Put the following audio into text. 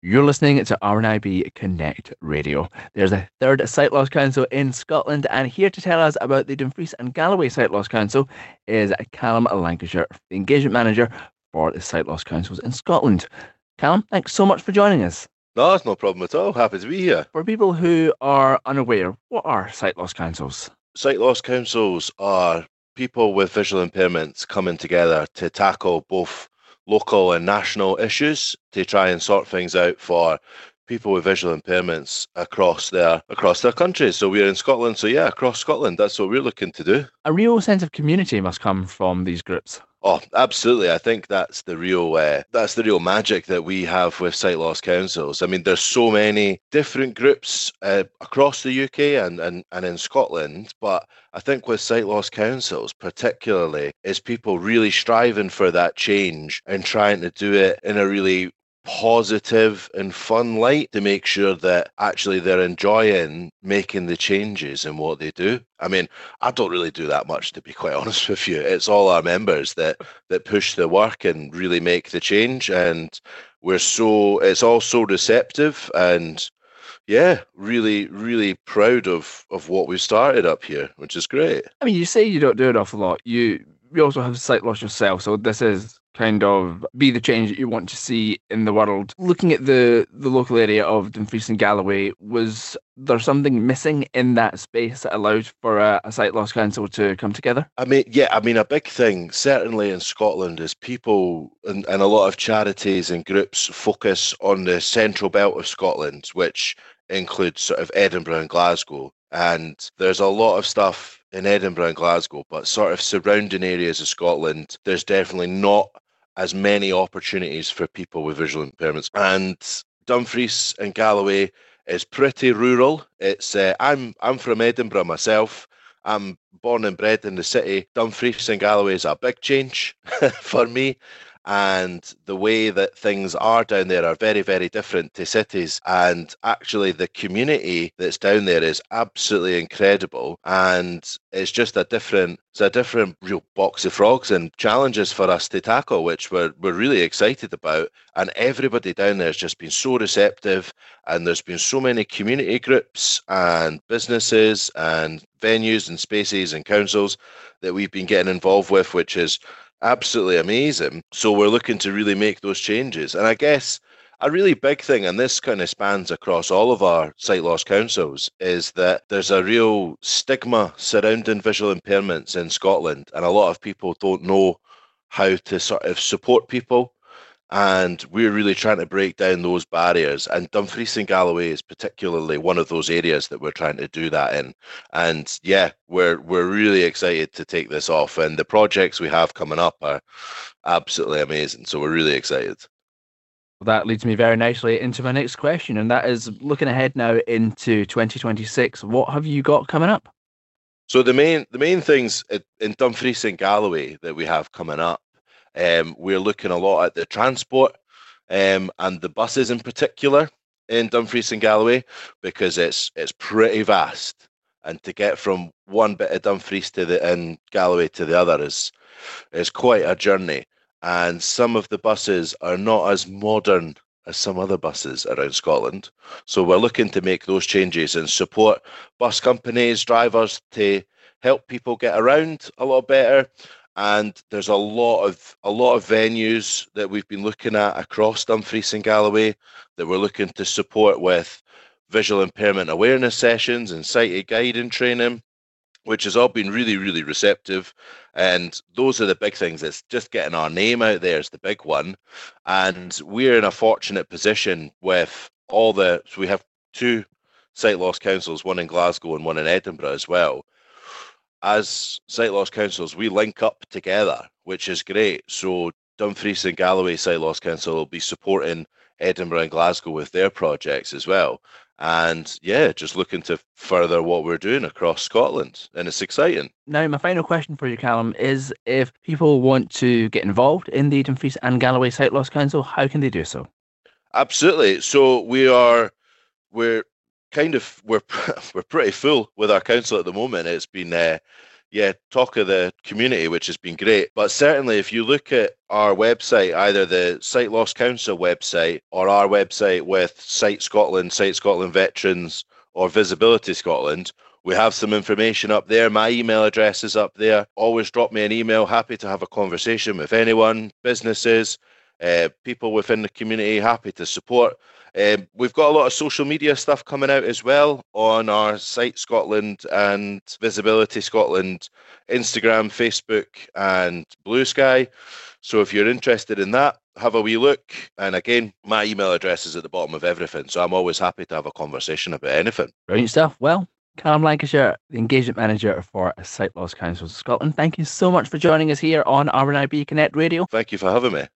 You're listening to RNIB Connect Radio. There's a third Sight Loss Council in Scotland, and here to tell us about the Dumfries and Galloway Sight Loss Council is Callum Lancashire, the Engagement Manager for the Sight Loss Councils in Scotland. Callum, thanks so much for joining us. No, that's no problem at all. Happy to be here. For people who are unaware, what are Sight Loss Councils? Sight loss councils are people with visual impairments coming together to tackle both local and national issues to try and sort things out for people with visual impairments across their countries. So we're in Scotland, so yeah, across Scotland, that's what we're looking to do. A real sense of community must come from these groups. Oh, absolutely. I think that's the real magic that we have with sight loss councils. I mean, there's so many different groups across the UK and in Scotland, but I think with sight loss councils particularly is people really striving for that change and trying to do it in a really positive and fun light to make sure that actually they're enjoying making the changes in what they do. I mean, I don't really do that much, to be quite honest with you. It's all our members that push the work and really make the change, and it's all so receptive, and yeah, really, really proud of what we've started up here, which is great. I mean, you say you don't do an awful lot. You also have sight loss yourself, so this is kind of be the change that you want to see in the world. Looking at the local area of Dumfries and Galloway, was there something missing in that space that allowed for a sight loss council to come together? I mean, a big thing certainly in Scotland is people and a lot of charities and groups focus on the central belt of Scotland, which includes sort of Edinburgh and Glasgow. And there's a lot of stuff in Edinburgh and Glasgow, but sort of surrounding areas of Scotland, there's definitely not as many opportunities for people with visual impairments. And Dumfries and Galloway is pretty rural. It's I'm from Edinburgh myself. I'm born and bred in the city. Dumfries and Galloway is a big change for me. And the way that things are down there are very, very different to cities. And actually, the community that's down there is absolutely incredible. And it's just a different real box of frogs and challenges for us to tackle, which we're really excited about. And everybody down there has just been so receptive. And there's been so many community groups and businesses and venues and spaces and councils that we've been getting involved with, which is absolutely amazing. So we're looking to really make those changes. And I guess a really big thing, and this kind of spans across all of our sight loss councils, is that there's a real stigma surrounding visual impairments in Scotland. And a lot of people don't know how to sort of support people. And we're really trying to break down those barriers. And Dumfries and Galloway is particularly one of those areas that we're trying to do that in. And yeah, we're really excited to take this off. And the projects we have coming up are absolutely amazing. So we're really excited. Well, that leads me very nicely into my next question, and that is looking ahead now into 2026. What have you got coming up? So the main things in Dumfries and Galloway that we have coming up, we're looking a lot at the transport and the buses in particular in Dumfries and Galloway, because it's pretty vast, and to get from one bit of Dumfries and Galloway to the other is quite a journey. And some of the buses are not as modern as some other buses around Scotland. So we're looking to make those changes and support bus companies, drivers to help people get around a lot better. And there's a lot of venues that we've been looking at across Dumfries and Galloway that we're looking to support with visual impairment awareness sessions and sighted guiding training, which has all been really, really receptive. And those are the big things. It's just getting our name out there is the big one. And we're in a fortunate position with so we have two sight loss councils, one in Glasgow and one in Edinburgh as well. As sight loss councils, we link up together, which is great. So Dumfries and Galloway Sight Loss Council will be supporting Edinburgh and Glasgow with their projects as well. And yeah, just looking to further what we're doing across Scotland, and it's exciting. Now, my final question for you, Callum, is if people want to get involved in the Dumfries and Galloway Sight Loss Council, how can they do so? Absolutely. So we're we're pretty full with our council at the moment. It's been talk of the community, which has been great. But certainly, if you look at our website, either the Sight Loss Council website or our website with Sight Scotland Veterans, or Visibility Scotland, we have some information up there. My email address is up there. Always drop me an email. Happy to have a conversation with anyone, businesses, people within the community. Happy to support. We've got a lot of social media stuff coming out as well on our Sight Scotland and Visibility Scotland Instagram, Facebook, and Blue Sky. So if you're interested in that, have a wee look. And again, my email address is at the bottom of everything. So I'm always happy to have a conversation about anything. Brilliant stuff. Well, Callum Lancashire, the Engagement Manager for Sight Loss Council Scotland, thank you so much for joining us here on RNIB Connect Radio. Thank you for having me.